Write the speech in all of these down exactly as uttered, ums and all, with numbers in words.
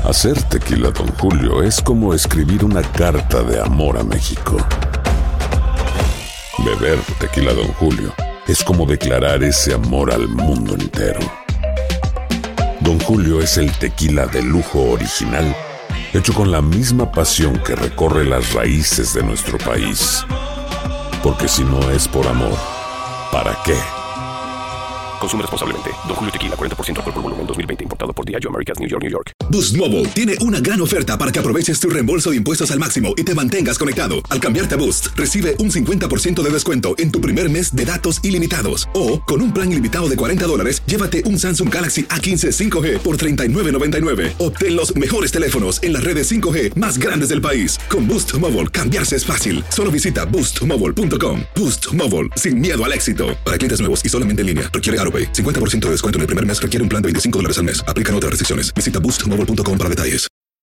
Hacer tequila Don Julio es como escribir una carta de amor a México. Beber tequila Don Julio es como declarar ese amor al mundo entero. Don Julio es el tequila de lujo original, hecho con la misma pasión que recorre las raíces de nuestro país. Porque si no es por amor, ¿para qué? Consume responsablemente. Don Julio Tequila, cuarenta por ciento alcohol por volumen, dos mil veinte, importado por Diageo Americas, New York, New York. Boost Mobile tiene una gran oferta para que aproveches tu reembolso de impuestos al máximo y te mantengas conectado. Al cambiarte a Boost, recibe un cincuenta por ciento de descuento en tu primer mes de datos ilimitados. O, con un plan ilimitado de cuarenta dólares, llévate un Samsung Galaxy A quince cinco G por treinta y nueve noventa y nueve. Obtén los mejores teléfonos en las redes cinco G más grandes del país. Con Boost Mobile, cambiarse es fácil. Solo visita boost mobile punto com. Boost Mobile, sin miedo al éxito. Para clientes nuevos y solamente en línea, requiere AutoPay. cincuenta por ciento de descuento en el primer mes, requiere un plan de veinticinco dólares al mes. Aplican otras restricciones. Visita boost mobile punto com para detalles.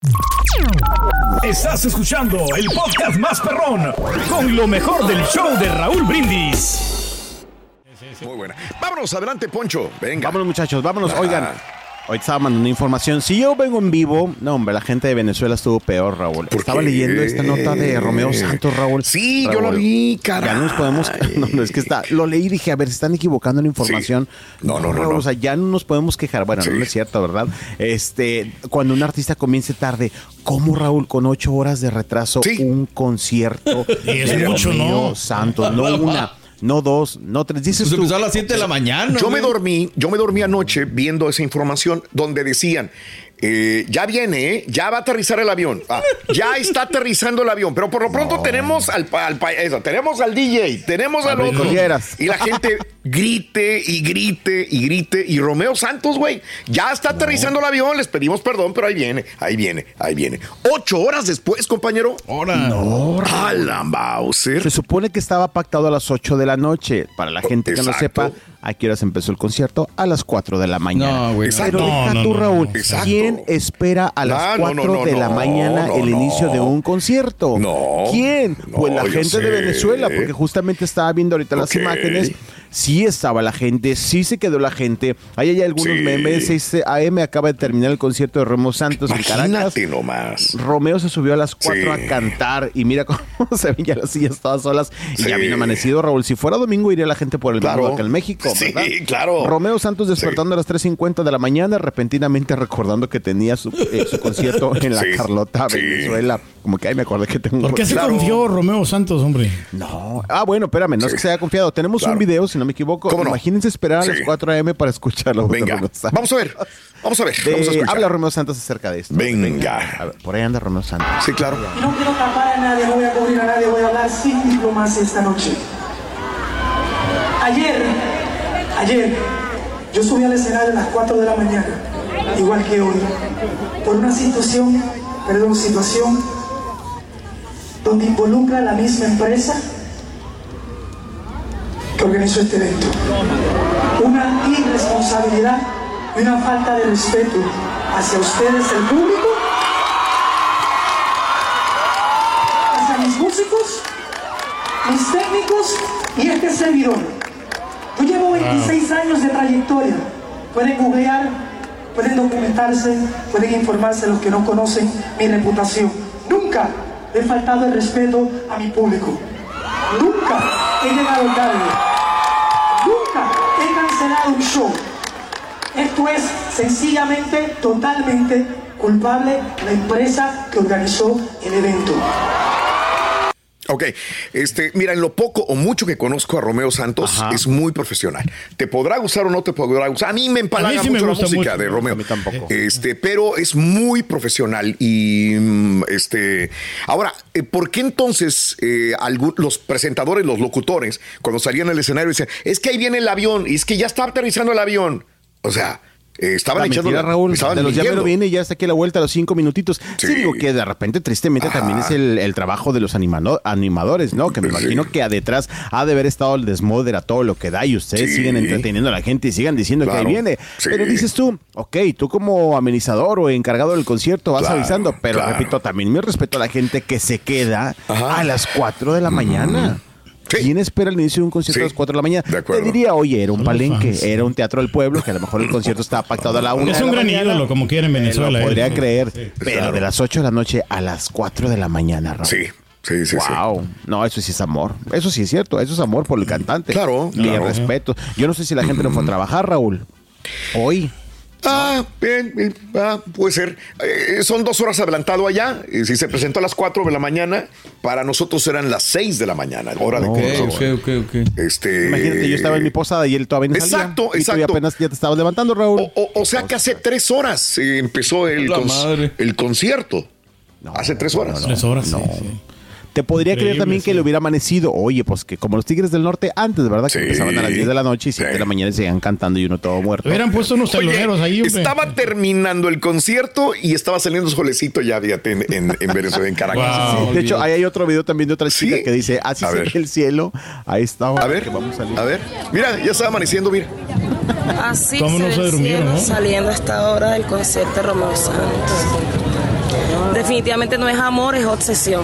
Estás escuchando el podcast más perrón con lo mejor del show de Raúl Brindis. Muy buena. Vámonos, adelante, Poncho. Venga. Vámonos, muchachos, vámonos. Ah. Oigan, hoy estaba mandando información. Si yo vengo en vivo, no, hombre, la gente de Venezuela estuvo peor, Raúl. Estaba qué? leyendo esta nota de Romeo Santos, Raúl. Sí, Raúl, yo lo vi, caray. Ya no nos podemos... No, no, es que está... Lo leí y dije, a ver, se están equivocando en la información. Sí. No, no, no, Raúl, no. O sea, ya no nos podemos quejar. Bueno, Sí. no es cierto, ¿verdad? Este, cuando un artista comience tarde, ¿cómo, Raúl, con ocho horas de retraso, Sí. un concierto Es de mucho, Romeo ¿no? Santos? No una, no dos, no tres. Dices Pues tú... empezó a las siete de la mañana. Yo me güey. dormí, yo me dormí anoche viendo esa información donde decían, eh, ya viene, ¿eh? Ya va a aterrizar el avión. Ah, ya está aterrizando el avión, pero por lo pronto tenemos al, pa- al pa- eso, tenemos al D J, tenemos al otro. Colleras. Y la gente grite y grite y grite. Y Romeo Santos, güey, ya está aterrizando el avión. Les pedimos perdón, pero ahí viene, ahí viene, ahí viene. Ocho horas después, compañero. Ahora. No, A la Bowser. Se supone que estaba pactado a las ocho de la noche. Para la gente que no Exacto. sepa, ¿a qué horas empezó el concierto? A las cuatro de la mañana. No, güey. Exacto. Pero deja No, no, tú, no, Raúl. no. Exacto. ¿Quién espera a las Ah, no, cuatro no, no, de la no, mañana no, el no. inicio de un concierto? No. ¿Quién? No, Pues la yo gente sé. de Venezuela, porque justamente estaba viendo ahorita las Ok. imágenes. Sí estaba la gente, sí se quedó la gente. Ahí hay algunos Sí. memes. seis a eme acaba de terminar el concierto de Romeo Santos en Caracas. Imagínate nomás. Romeo se subió a las cuatro Sí. a cantar y mira cómo se ven ya las sillas todas solas y Sí. ya bien amanecido, Raúl. Si fuera domingo iría la gente por el Claro. mundo acá en México, Sí, ¿verdad? claro. Romeo Santos despertando a las tres cincuenta de la mañana, repentinamente recordando que tenía su, eh, su concierto en la Sí. Carlota, Sí. Venezuela. Como que ahí me acordé que tengo... ¿Por qué se Claro. confió Romeo Santos, hombre? No. Ah, bueno, espérame, no es Sí. que se haya confiado. Tenemos Claro. un video, si no me equivoco. ¿Cómo no? Imagínense esperar a Sí. las cuatro a eme para escucharlo. de Venga, Romeo Santos. vamos a ver. Vamos a ver. De- Vamos a escuchar. habla Romeo Santos acerca de esto. Venga. A ver, por ahí anda Romeo Santos. Sí, claro. Y no quiero tapar a nadie, no voy a cubrir a nadie, voy a hablar sin diplomacia esta noche. Ayer, ayer, yo subí al escenario a las cuatro de la mañana, igual que hoy, por una situación, perdón, situación donde involucra a la misma empresa que organizó este evento. Una irresponsabilidad y una falta de respeto hacia ustedes, el público, hacia mis músicos, mis técnicos y este servidor. Yo llevo veintiséis años de trayectoria. Pueden googlear, pueden documentarse, pueden informarse los que no conocen mi reputación. Nunca he faltado el respeto a mi público. Nunca he llegado tarde. Nunca he cancelado un show. Esto es sencillamente, totalmente culpable la empresa que organizó el evento. Ok, este, mira, en lo poco o mucho que conozco a Romeo Santos, Ajá. es muy profesional. Te podrá gustar o no te podrá gustar. A mí me empalaga A mí sí me mucho la gusta música mucho. de Romeo. A mí tampoco. Este, pero es muy profesional y mm, este. Ahora, eh, ¿por qué entonces eh, algún- los presentadores, los locutores, cuando salían al escenario decían, es que ahí viene el avión, y es que ya está aterrizando el avión? O sea, eh, estaban La echando mentira, la- Raúl, estaban de los ya me mintiendo. lo viene y ya está aquí a la vuelta a los cinco minutitos. Sí, Sí. digo que de repente, tristemente, Ajá. también es el, el trabajo de los animano- animadores, ¿no? Que me Sí. imagino que a detrás ha de haber estado el desmoder a todo lo que da y ustedes Sí. siguen entreteniendo a la gente y sigan diciendo Claro. que ahí viene. Sí. Pero dices tú, ok, tú como amenizador o encargado del concierto vas Claro, avisando, pero claro. repito, también mi respeto a la gente que se queda Ajá. a las cuatro de la mañana. Sí. ¿Quién espera el inicio de un concierto Sí. a las cuatro de la mañana? De acuerdo. Te diría, oye, era un Son los palenque, fans. era un teatro del pueblo, que a lo mejor el concierto estaba pactado a la una Es de un la gran mañana. ídolo, como quiera en Venezuela. Lo podría él. creer, Sí. pero Claro. de las ocho de la noche a las cuatro de la mañana, Raúl. Sí, sí, sí. Wow, sí. no, eso sí es amor. Eso sí es cierto, eso es amor por el cantante. Claro, Y claro. el respeto. Yo no sé si la gente no fue a trabajar, Raúl. Hoy. Ah, bien, bien, ah, puede ser. Eh, son dos horas adelantado allá. Eh, si se presentó a las cuatro de la mañana, para nosotros eran las seis de la mañana, hora de No, Ok, nosotros. ok, ok, ok. Este, Imagínate, yo estaba en mi posada y él todavía no salía. Exacto, Y tú exacto. ya apenas ya te estabas levantando, Raúl. O, o- o sea que hace tres horas eh, empezó el, La con- madre. el concierto. No, hace tres horas. Tres horas, No. sí, sí. Te podría Increíble, creer también que sí. le hubiera amanecido. Oye, pues que como los Tigres del Norte antes, ¿verdad? Sí. Que empezaban a las diez de la noche y siete de la Sí. mañana y seguían cantando y uno todo muerto. Hubieran puesto unos Oye, teloneros ahí, hombre. estaba terminando el concierto y estaba saliendo solecito ya, fíjate, en, en, en Venezuela, en Caracas. Wow. Sí, de hecho, ahí hay otro video también de otra Sí. chica que dice, así A se ver. ve el cielo. Ahí está. ahora A ver, que vamos a salir. a ver. Mira, ya está amaneciendo, mira. Así ¿Cómo no se se ve el durmieron, cielo no? saliendo a esta hora del concierto de Romeo Santos. Definitivamente no es amor, es obsesión.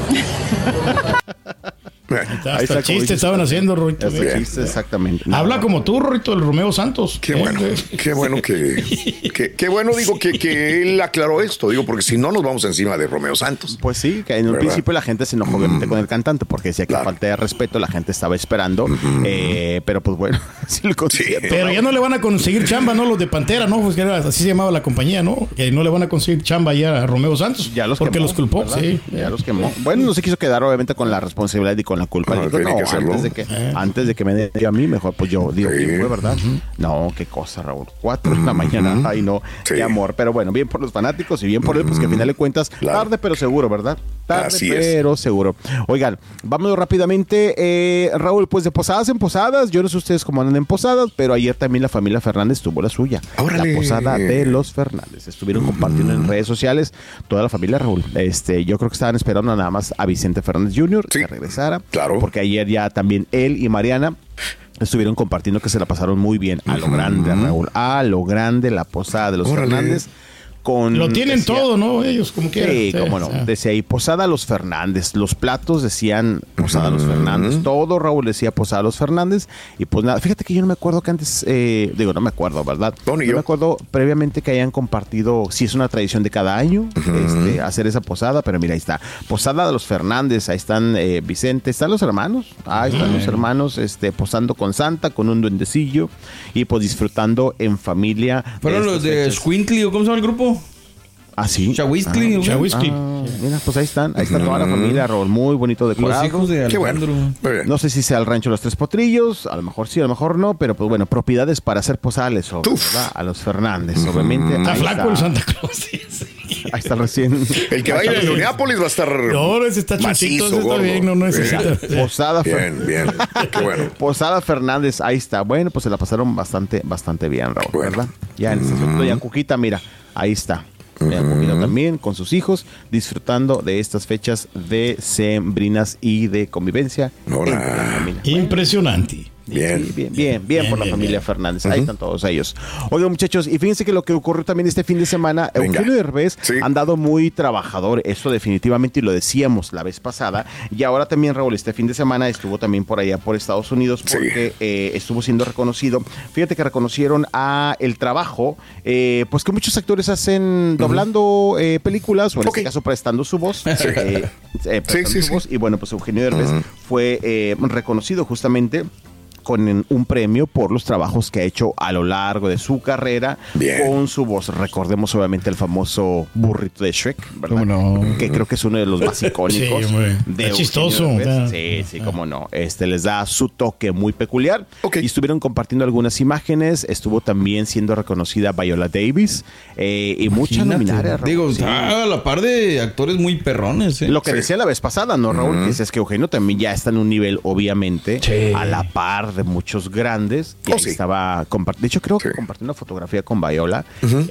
Hasta Ahí está, como chiste dices. estaban haciendo, Rorito. Ese mira. chiste, exactamente. No, Habla como tú, Rorito, el Romeo Santos. Qué Eh, bueno, eh. qué bueno que, que- qué bueno, digo, que, que él aclaró esto, digo, porque si no nos vamos encima de Romeo Santos. Pues sí, que en un ¿Verdad? principio la gente se enojó obviamente con el cantante porque decía que Claro. falta de respeto, la gente estaba esperando, eh, pero pues bueno, así el concierto. Pero ya no le van a conseguir chamba, ¿no? Los de Pantera, ¿no? Pues que era, así se llamaba la compañía, ¿no? Que no le van a conseguir chamba ya a Romeo Santos. Ya los porque quemó, los culpó, ¿verdad? sí. Ya los quemó. Bueno, no se quiso quedar obviamente con la responsabilidad y con la culpa. No, Dijo, tiene no, que hacerlo. antes de que, antes de que me dé a mí, mejor pues yo digo Sí. quién fue, ¿verdad? No, qué cosa, Raúl. Cuatro de la mañana, ay no, Sí. qué amor. Pero bueno, bien por los fanáticos y bien por él, pues que al final de cuentas, Claro. tarde pero seguro, ¿verdad? Tarde Así es. pero seguro. Oigan, vámonos rápidamente. Eh, Raúl, pues de posadas en posadas, yo no sé ustedes cómo andan en posadas, pero ayer también la familia Fernández tuvo la suya. ¡Órale! La posada de los Fernández. Estuvieron compartiendo en redes sociales toda la familia, Raúl. Este, yo creo que estaban esperando nada más a Vicente Fernández junior Sí, que regresara. claro. Porque ayer ya también él y Mariana estuvieron compartiendo que se la pasaron muy bien. A lo grande, Raúl. A lo grande la posada de los Órale. Fernández. Con, Lo tienen decía- todo, ¿no? Ellos como quieran. Sí, cómo no. o sea. Decía ahí, Posada Los Fernández. Los platos decían Posada Los Fernández. Todo Raúl decía Posada Los Fernández. Y pues nada, fíjate que yo no me acuerdo que antes, eh, digo, no me acuerdo, ¿verdad? No, ni yo yo. me acuerdo previamente que hayan compartido, si es una tradición de cada año, este, hacer esa posada, pero mira, ahí está. Posada de los Fernández, ahí están eh, Vicente, están los hermanos, ahí están los hermanos, este, posando con Santa, con un duendecillo, y pues disfrutando en familia. ¿Fueron estas los de fechas. Squinkly o cómo se llama el grupo? ¿Ah, sí? Chahuistli, Ah, ¿o qué? Chahuistli. Ah, mira, pues ahí están, ahí está toda la familia, Raúl, muy bonito decorado. Los hijos de Qué bueno. Alejandro. Muy bien. No sé si sea el rancho Los Tres Potrillos, a lo mejor sí, a lo mejor no, pero pues bueno, propiedades para hacer posales sobre, Uf. ¿verdad? A los Fernández, obviamente. Está ahí flaco el Santa Claus. Sí, sí. Ahí está recién. El que vaya a Minneapolis va a estar No, ese está chutito, macizo, ese está gordo. bien, no necesita. Bien, Posada Fer- bien, bien. Qué bueno. Posada Fernández, ahí está. Bueno, pues se la pasaron bastante, bastante bien, Raúl, Bueno. ¿verdad? Ya en ese aspecto, ya Cuquita, mira, ahí está. Ya Cuquita también con sus hijos, disfrutando de estas fechas de sembrinas y de convivencia. Ahora. entre la familia. Impresionante. Bien. Sí, bien, bien, bien, por la bien, familia bien. Fernández. Ahí están todos ellos. Oigan, muchachos, y fíjense que lo que ocurrió también este fin de semana, Venga. Eugenio Derbez Sí. han dado muy trabajador, eso definitivamente, y lo decíamos la vez pasada. Y ahora también, Raúl, este fin de semana estuvo también por allá por Estados Unidos Sí. porque eh, estuvo siendo reconocido. Fíjate que reconocieron a el trabajo, eh, pues que muchos actores hacen doblando eh, películas, o en Ok. este caso prestando su voz. eh, eh, prestando sí, su sí. voz. Y bueno, pues Eugenio Derbez fue eh, reconocido justamente con un premio por los trabajos que ha hecho a lo largo de su carrera. Bien. Con su voz. Recordemos obviamente el famoso burrito de Shrek, ¿verdad? ¿Cómo no? Que creo que es uno de los más icónicos. Sí, hombre. de Está Eugenio chistoso, Derbez. ¿verdad? Sí, sí, cómo no. Este les da su toque muy peculiar. Ok. Y estuvieron compartiendo algunas imágenes. Estuvo también siendo reconocida Viola Davis eh, y mucha Imagínate. luminaria. Raúl. Digo, Sí. está a la par de actores muy perrones, ¿eh? Lo que decía la vez pasada, ¿no, Raúl? Que es que Eugenio también ya está en un nivel, obviamente, Sí. a la par de muchos grandes. Y Oh, ahí sí. estaba compart- De hecho, creo que Sí. compartió una fotografía con Viola.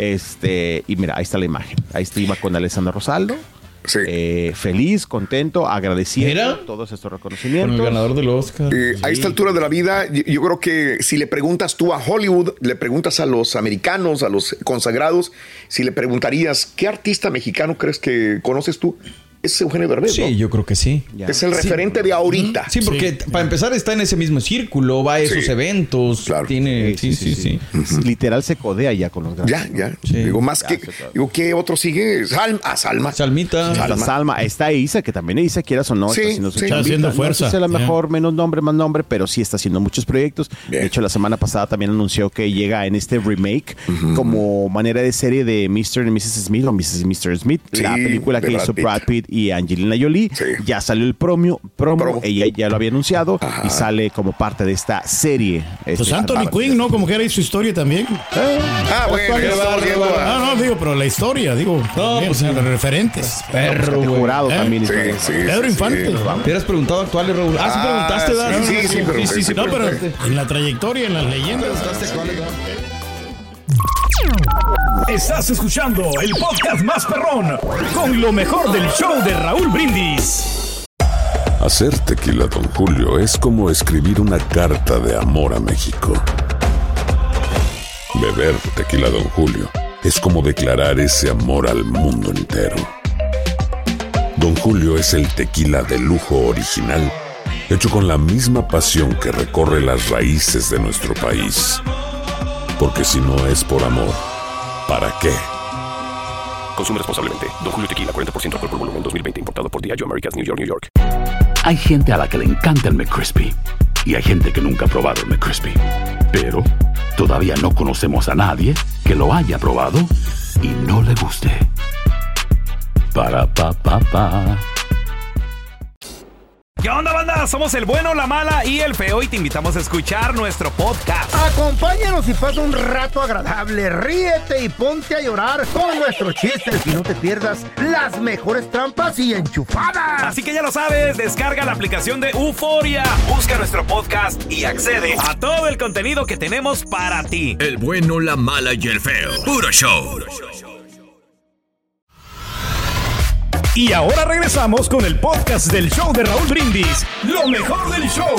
Este, y mira, ahí está la imagen. Ahí está, iba con Alessandra Rosaldo. Sí. Eh, feliz, contento, agradeciendo Mira. todos estos Con reconocimientos. el ganador del Oscar. Eh, Sí. A esta altura de la vida, yo, yo creo que si le preguntas tú a Hollywood, le preguntas a los americanos, a los consagrados, si le preguntarías, ¿qué artista mexicano crees que conoces tú? es Eugenio Derbez, Sí, ¿no? yo creo que sí. Ya. Es el referente sí. de ahorita. Sí, porque sí. para empezar está en ese mismo círculo, va a esos sí. eventos, claro. tiene... Sí, sí, sí. sí, sí. sí. Uh-huh. Literal se codea ya con los grandes. Ya, ya. Sí. Digo, más ya, que... Digo, ¿qué otro sigue? Salma. Ah, Salma. Salmita. Salma. Salma. Está Isa, que también Isa, quieras o no, sí, está haciendo su sí. chambita. Está haciendo fuerza. No sé si a lo mejor yeah. menos nombre, más nombre, pero sí está haciendo muchos proyectos. Yeah. De hecho, la semana pasada también anunció que llega en este remake uh-huh. como manera de serie de mister y missus Smith o missus y mister Smith, sí, la película que Brad hizo Pitt. Brad Pitt y Angelina Jolie. Sí. Ya salió el promo, promo, promo. Ella ya lo había anunciado Ajá. y sale como parte de esta serie. Pues este, Anthony Quinn, ¿no? Como que era su historia también. Eh, ah, bueno, a... no, no, digo, pero la historia, digo, no, también, pues, los referentes. Perro, jurado ¿Eh? también. Sí, sí, Pedro sí, Infante. Sí, ¿Te hubieras preguntado actuales, Raúl? Ah, sí preguntaste, ¿verdad? Sí, sí, sí, pero, sí, sí, sí, no, pero en la trayectoria, en las leyendas. Estás escuchando el podcast más perrón con lo mejor del show de Raúl Brindis. Hacer tequila Don Julio es como escribir una carta de amor a México. Beber tequila Don Julio es como declarar ese amor al mundo entero. Don Julio es el tequila de lujo original, hecho con la misma pasión que recorre las raíces de nuestro país. Porque si no es por amor, ¿para qué? Consume responsablemente. Don Julio Tequila, cuarenta por ciento alcohol por volumen, dos mil veinte. Importado por Diageo Americas, New York, New York. Hay gente a la que le encanta el McCrispy y hay gente que nunca ha probado el McCrispy. Pero todavía no conocemos a nadie que lo haya probado y no le guste. Para, pa, pa, pa. ¿Qué onda, banda? Somos el bueno, la mala y el feo y te invitamos a escuchar nuestro podcast. Acompáñanos y pasa un rato agradable. Ríete y ponte a llorar con nuestros chistes y no te pierdas las mejores trampas y enchufadas. Así que ya lo sabes, descarga la aplicación de Euforia, busca nuestro podcast y accede a todo el contenido que tenemos para ti. El bueno, la mala y el feo. Puro show. Puro show. Y ahora regresamos con el podcast del show de Raúl Brindis, lo mejor del show.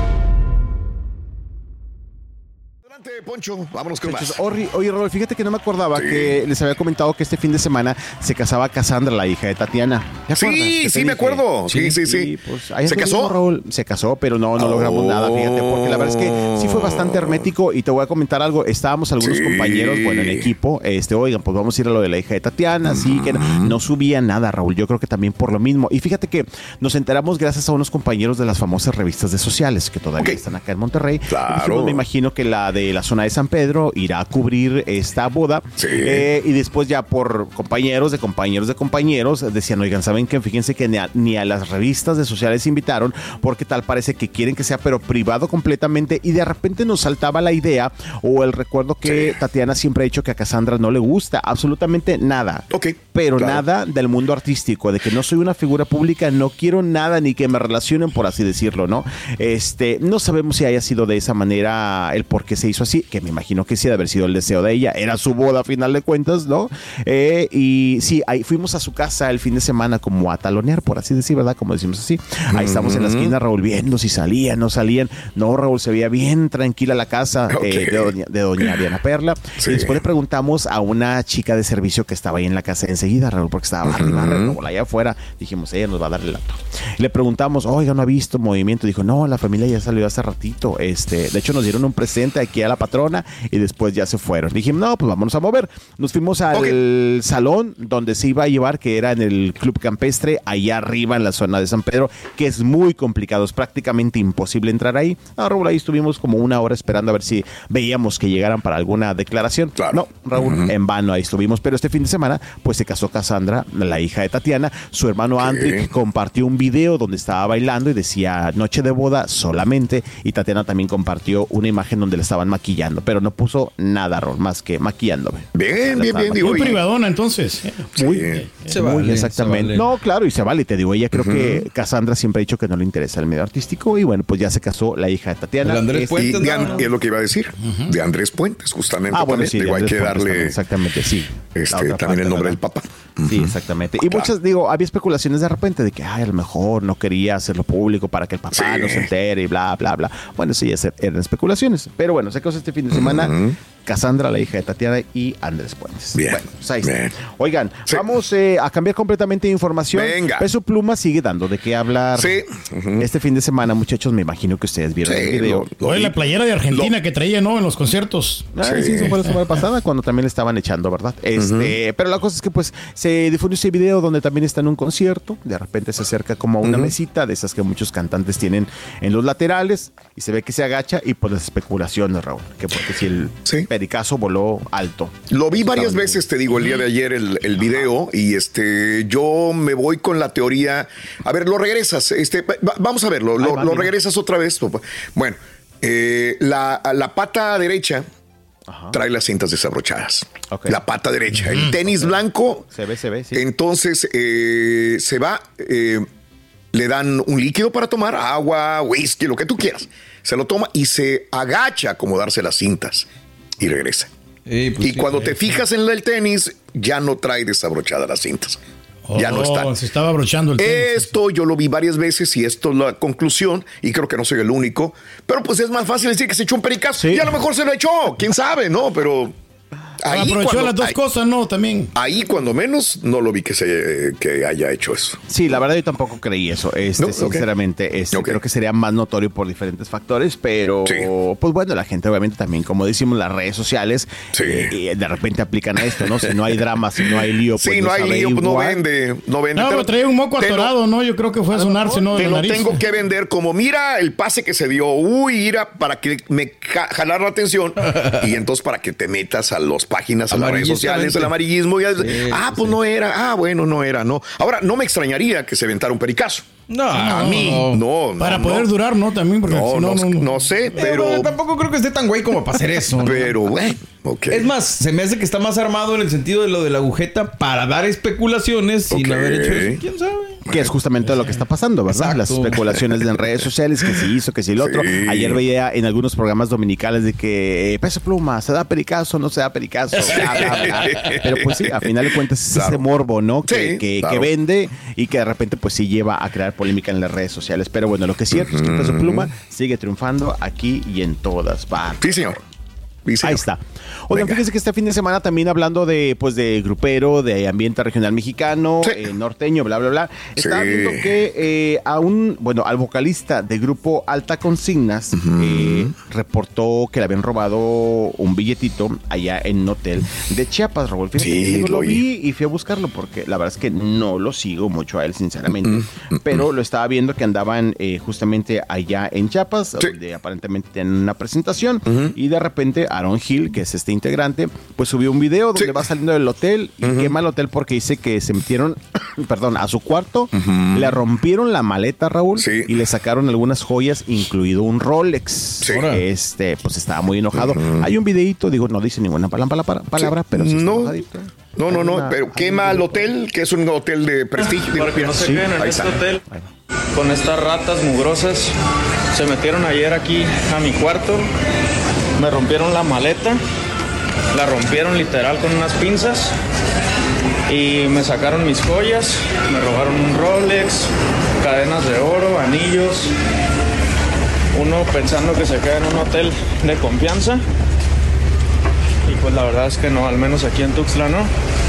Adelante, Poncho, vámonos con más. Oye, oye, Raúl, fíjate que no me acordaba sí. que les había comentado que este fin de semana se casaba Cassandra, la hija de Tatiana. Sí, sí, me acuerdo. Sí, sí, sí. sí. Pues, ¿Se casó? Raúl, se casó, pero no, no oh. logramos nada, fíjate, porque la verdad es que sí fue bastante hermético y te voy a comentar algo. Estábamos algunos sí. compañeros, bueno, en equipo, este, oigan, pues vamos a ir a lo de la hija de Tatiana, así mm. que no, no subía nada, Raúl. Yo creo que también por lo mismo. Y fíjate que nos enteramos gracias a unos compañeros de las famosas revistas de sociales que todavía okay. están acá en Monterrey. Claro. Dijimos, me imagino que la de la zona de San Pedro irá a cubrir esta boda sí. eh, y después ya por compañeros de compañeros de compañeros decían, oigan, ¿saben qué? Fíjense que ni a, ni a las revistas de sociales invitaron porque tal parece que quieren que sea pero privado completamente y de repente nos saltaba la idea o el recuerdo que sí. Tatiana siempre ha dicho que a Cassandra no le gusta absolutamente nada, okay, pero claro. nada del mundo artístico, de que no soy una figura pública, no quiero nada ni que me relacionen, por así decirlo, ¿no? Este, no sabemos si haya sido de esa manera el por qué se hizo así, que me imagino que sí, de haber sido el deseo de ella, era su boda a final de cuentas, ¿no? Eh, y sí, ahí fuimos a su casa el fin de semana como a talonear, por así decir, ¿verdad? Como decimos así. Ahí mm-hmm. estamos en la esquina, Raúl, viendo si salían, no salían. No, Raúl, se veía bien tranquila la casa okay. eh, de, doña, de doña Diana Perla. Sí. Y después le preguntamos a una chica de servicio que estaba ahí en la casa enseguida, Raúl, porque estaba mm-hmm. arriba, Raúl, allá afuera. Dijimos, ella nos va a dar el dato. Le preguntamos, oiga, ¿no ha visto movimiento? Dijo, no, la familia ya salió hace ratito. Este, de hecho, nos dieron un presente aquí a la patrona y después ya se fueron. Dijimos, no, pues vámonos a mover. Nos fuimos al okay. salón donde se iba a llevar, que era en el Club Campestre, allá arriba en la zona de San Pedro, que es muy complicado, es prácticamente imposible entrar ahí. No, Raúl, ahí estuvimos como una hora esperando a ver si veíamos que llegaran para alguna declaración. Claro. No, Raúl, uh-huh. en vano ahí estuvimos. Pero este fin de semana, pues se casó Cassandra, la hija de Tatiana. Su hermano Andrick compartió un video donde estaba bailando y decía noche de boda solamente. Y Tatiana también compartió una imagen donde le estaban maquillando, pero no puso nada, Raúl, más que maquillándome. Bien, bien, bien. Digo, muy privadona, entonces. Muy, sí. se muy vale, exactamente. Se vale. No, claro, y se vale, te digo. Ella creo uh-huh. que Cassandra siempre ha dicho que no le interesa el medio artístico y bueno, pues ya se casó la hija de Tatiana. De Andrés es, Puentes. Y de, no, es lo que iba a decir. Uh-huh. De Andrés Puentes, justamente. Ah, bueno, sí, digo, hay que Puentes darle también, exactamente, sí. Este, también el nombre ¿verdad? Del papá. Uh-huh. Sí, exactamente. Y claro. muchas, digo, había especulaciones de repente de que, ay, a lo mejor no quería hacerlo público para que el papá sí. no se entere y bla, bla, bla. Bueno, sí, eran especulaciones. Pero bueno, se casó este fin de semana. Uh-huh. Cassandra, la hija de Tatiana, y Andrés Puentes. Bien. Bueno, pues ahí está. Bien. Oigan, Sí. vamos eh, a cambiar completamente de información. Venga. Peso Pluma sigue dando de qué hablar. Sí. Uh-huh. Este fin de semana, muchachos, me imagino que ustedes vieron Sí, el video. lo- Oye, la playera de Argentina que traía, ¿no? En los conciertos. Ah, sí, Sí. eso fue la semana pasada cuando también le estaban echando, ¿verdad? Este, pero la cosa es que pues se difundió ese video donde también está en un concierto, de repente se acerca como a una Ujú. mesita de esas que muchos cantantes tienen en los laterales y se ve que se agacha y pues las especulaciones, Raúl, que porque si el Sí. pericazo voló alto. Lo vi varias Estaban- veces, te digo, el día de ayer el, el video y este yo me voy con la teoría. A ver, lo regresas, este, va- vamos a verlo, lo, Ahí va, lo mira. regresas otra vez. Bueno, eh, la, la pata derecha Ajá. trae las cintas desabrochadas. Ok. La pata derecha, el tenis blanco. Se ve, se ve, sí. Entonces eh, se va, eh, le dan un líquido para tomar, agua, whisky, lo que tú quieras. Se lo toma y se agacha a acomodarse las cintas y regresa. Eh, pues Y sí, cuando eh. te fijas en el tenis, ya no trae desabrochadas las cintas. Ya no Oh, están. se estaba abrochando el tenis. Esto yo lo vi varias veces y esto es la conclusión y creo que no soy el único. Pero pues es más fácil decir que se echó un pericazo. Sí. Y a lo mejor se lo echó, quién sabe, ¿no? Pero ahí Aprovechó cuando- las dos ahí- cosas, ¿no? También. Ahí cuando menos no lo vi que se que haya hecho eso. Sí, la verdad yo tampoco creí eso, este, No, ok. sinceramente, este, Ok. creo que sería más notorio por diferentes factores, pero Sí. pues bueno, la gente obviamente también, como decimos, las redes sociales, Sí. eh, de repente aplican a esto, ¿no? Si no hay drama, si no hay lío, pues Sí, no hay sabe lío, pues no igual. vende, no vende. No, Te pero lo- traía un moco te lo- atorado, ¿no? Yo creo que fue a sonarse, ¿no? De Te la lo nariz. tengo que vender como, mira el pase que se dio, uy, mira, para que me ja- jalar la atención y entonces para que te metas a las páginas, a las redes sociales, el amarillismo. Y, ah, pues no era, ah, bueno, no era, no. Ahora, no me extrañaría que se aventara un pericazo. No, A mí, no, no. Para no. poder durar, ¿no? También, porque No, si no, no, no, no sé, Eh, pero, bueno, tampoco creo que esté tan güey como para hacer eso. ¿no? pero bueno, ok. Es más, se me hace que está más armado en el sentido de lo de la agujeta para dar especulaciones sin Ok. haber hecho eso. ¿Quién sabe? Que es justamente lo que está pasando, ¿verdad? Exacto. Las especulaciones en redes sociales, que si hizo, que si el otro. Sí. Ayer veía en algunos programas dominicales de que eh, Peso Pluma, ¿se da pericazo no se da pericazo? Bla, bla, bla. Pero pues sí, a final de cuentas es Claro. ese morbo, ¿no? Que, Sí, que, claro. que vende y que de repente pues sí lleva a crear polémica en las redes sociales. Pero bueno, lo que es cierto es que Peso Pluma sigue triunfando aquí y en todas partes. Sí, señor. Sí, señor. Ahí está. Oigan, Venga. fíjense que este fin de semana también hablando de, pues, de grupero, de ambiente regional mexicano, Sí. eh, norteño, bla, bla, bla. Estaba Sí. viendo que eh, a un, bueno, al vocalista de grupo Alta Consignas eh, reportó que le habían robado un billetito allá en un hotel de Chiapas, Raúl. Fíjate, Sí, digo, lo lo vi y fui a buscarlo porque la verdad es que no lo sigo mucho a él, sinceramente. Pero lo estaba viendo que andaban eh, justamente allá en Chiapas, Sí. donde aparentemente tienen una presentación y de repente Aaron Hill, que es este integrante, pues subió un video donde Sí. va saliendo del hotel y quema el hotel porque dice que se metieron, perdón, a su cuarto, le rompieron la maleta, Raúl, Sí. y le sacaron algunas joyas, incluido un Rolex. Sí. Este, pues estaba muy enojado. Hay un videito, digo, no dice ninguna palabra, palabra pero sí está No. enojadito. No, no, Hay no, una- pero hay quema un el video. hotel, que es un hotel de prestigio. Para que no se Sí, queden en ahí este está. hotel con estas ratas mugrosas. Se metieron ayer aquí a mi cuarto, me rompieron la maleta, la rompieron literal con unas pinzas y me sacaron mis joyas, me robaron un Rolex, cadenas de oro, anillos. Uno pensando que se queda en un hotel de confianza y pues la verdad es que no, al menos aquí en Tuxtla no.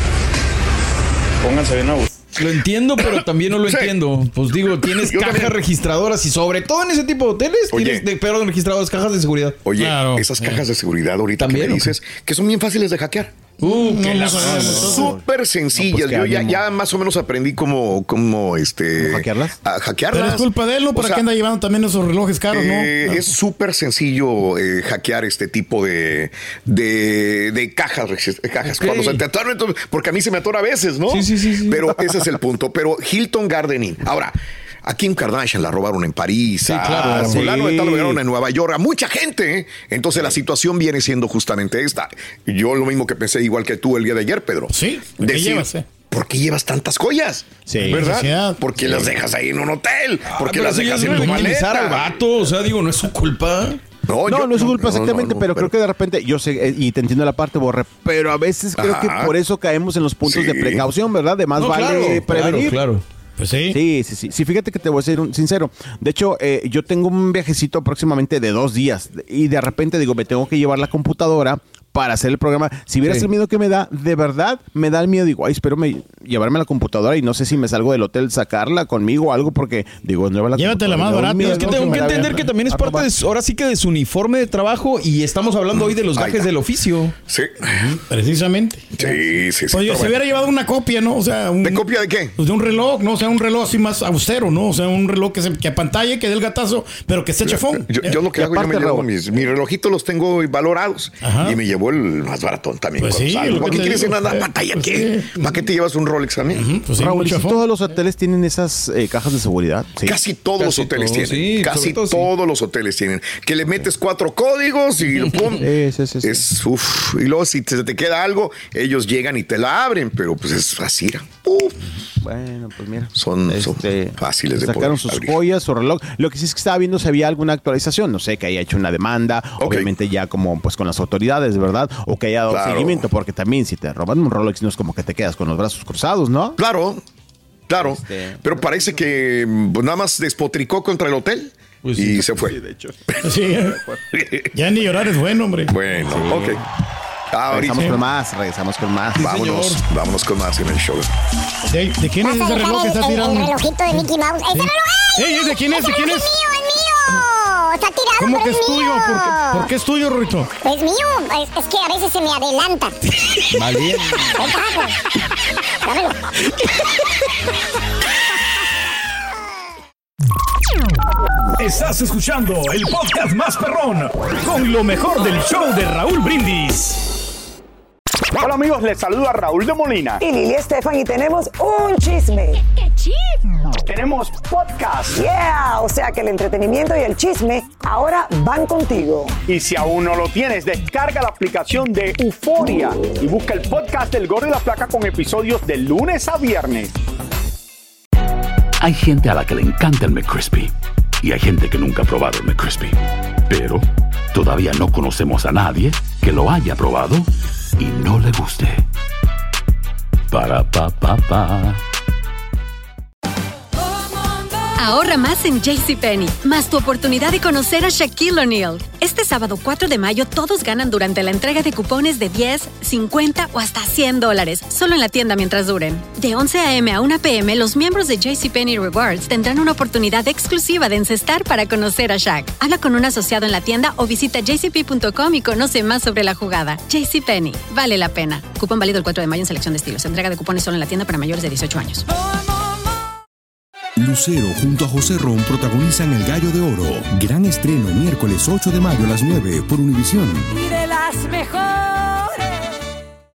Pónganse bien a buscar. Lo entiendo, pero también no lo Sí. entiendo. Pues digo, tienes Yo cajas también. registradoras y sobre todo en ese tipo de hoteles Oye. tienes de, perdón, registradoras, cajas de seguridad. Oye, Claro. esas cajas de seguridad ahorita que ¿También, me o dices, que son bien fáciles de hackear. Uh, No, que no la sabemos. Súper sencillas. No, pues, Yo qué ya, ánimo. ya más o menos aprendí cómo, cómo este. ¿Cómo hackearlas? A hackearlas. Pero es culpa de él, ¿no? O ¿Para sea, qué anda llevando también esos relojes caros, eh, no? Es súper sencillo eh, hackear este tipo de, de, de cajas. regis- cajas. Ok. Cuando se te atoran, entonces- porque a mí se me atora a veces, ¿no? Sí, sí, sí, sí. Pero ese es el punto. Pero Hilton Garden Inn. Ahora, a Kim Kardashian la robaron en París. Sí, claro. A fulano de tal lo Sí. robaron en Nueva York. A mucha gente. ¿eh? Entonces la situación viene siendo justamente esta. Yo lo mismo que pensé igual que tú el día de ayer, Pedro. Sí, ¿por qué llevas, eh? ¿Por qué llevas tantas joyas? Sí. ¿Verdad? Necesidad. ¿Por qué las dejas ahí en un hotel? ¿Por qué pero las eso ya dejas es en tu minimizar maleta? al vato. O sea, digo, no es su culpa. No, yo- no es su culpa no, exactamente, no, no, pero, creo que de repente, yo sé, eh, y te entiendo la parte, Borre, pero a veces creo Ajá. que por eso caemos en los puntos Sí. de precaución, ¿verdad? De más No, vale claro, prevenir. claro, claro. Pues sí. Sí, sí, sí. Sí, fíjate que te voy a ser un sincero. De hecho, eh, yo tengo un viajecito próximamente de dos días y de repente digo, me tengo que llevar la computadora para hacer el programa. Si vieras Sí. el miedo que me da, de verdad, me da el miedo. Digo, ay, espero me, llevarme la computadora y no sé si me salgo del hotel, sacarla conmigo o algo, porque digo, no la Llévatela más barata. Es que tengo que entender que también es parte de su, ahora sí que de su uniforme de trabajo y estamos hablando hoy de los gajes del oficio. Sí. Precisamente. Sí, sí, sí. Oye, se hubiera llevado una copia, ¿no? O sea, un, ¿de copia de qué? Pues de un reloj, ¿no? O sea, un reloj así más austero, ¿no? O sea, un reloj que, se, que apantalle, que dé el gatazo, pero que esté chafón. Yo, yo lo que Y hago, yo me aparte, llevo Raúl, mis, mis relojitos, los tengo valorados. Ajá. Y me llevo el más baratón también. Pues sí, ¿Para lo que qué te quieres digo, una eh, pantalla? pues ¿Qué? sí. ¿Para qué te llevas un Rolex también? Pues sí, Raúl, muy ¿y si chafón. todos los hoteles tienen esas eh, cajas de seguridad? Sí. Casi todos los Casi hoteles todos, tienen. sí, Casi sobre todo, sí. todos los hoteles tienen. Que le metes cuatro códigos y pum. Sí, sí, sí, sí. Es, uf. Y luego si te, te queda algo, ellos llegan y te la abren, pero pues es así. Uf. Bueno, pues mira. Son, Este, son fáciles de sacaron poder sus abrir. joyas, su reloj. Lo que sí es que estaba viendo si había alguna actualización. No sé, que haya hecho una demanda, obviamente ya como pues con las autoridades, ¿verdad? O que haya dado Claro. seguimiento, porque también si te roban un Rolex no es como que te quedas con los brazos cruzados, ¿no? Claro, claro. Este, pero parece que pues, nada más despotricó contra el hotel Pues y sí. se fue. Sí, de hecho. Sí, ya ni llorar es bueno, hombre. Bueno, ok. Ahorita Regresamos con más, regresamos con más. vámonos, señor. vámonos con más en el show. ¿De, de quién es ese reloj que está el, el tirando? relojito de Mickey Mouse. ¡Ese Sí. reloj! Ey, ¿de quién es? ¿De quién es? ¡Es mío, es mío! Está tirado, ¿Cómo pero que es tuyo? mío. ¿Por qué, ¿Por qué es tuyo, Rorito? Es mío. Es, es que a veces se me adelanta. Vale. Ahí está, pues. Dámelo. Estás escuchando el podcast más perrón con lo mejor del show de Raúl Brindis. Hola amigos, les saluda Raúl de Molina. Y Lili Estefan y tenemos un chisme. ¿Qué chisme? Tenemos podcast. Yeah, o sea que el entretenimiento y el chisme ahora van contigo. Y si aún no lo tienes, descarga la aplicación de Euforia y busca el podcast del Gordo y la Flaca con episodios de lunes a viernes. Hay gente a la que le encanta el McCrispy y hay gente que nunca ha probado el McCrispy. Pero todavía no conocemos a nadie que lo haya probado y no le guste. Para pa pa pa. Ahorra más en JCPenney, más tu oportunidad de conocer a Shaquille O'Neal. Este sábado cuatro de mayo todos ganan durante la entrega de cupones de diez, cincuenta o hasta cien dólares, solo en la tienda mientras duren. De once a eme a una pe eme, los miembros de JCPenney Rewards tendrán una oportunidad exclusiva de encestar para conocer a Shaq. Habla con un asociado en la tienda o visita j c p punto com y conoce más sobre la jugada. JCPenney, vale la pena. Cupón válido el cuatro de mayo en selección de estilos. Entrega de cupones solo en la tienda para mayores de dieciocho años. Lucero junto a José Ron protagonizan El Gallo de Oro. Gran estreno miércoles ocho de mayo a las nueve por Univisión. Y de las mejores.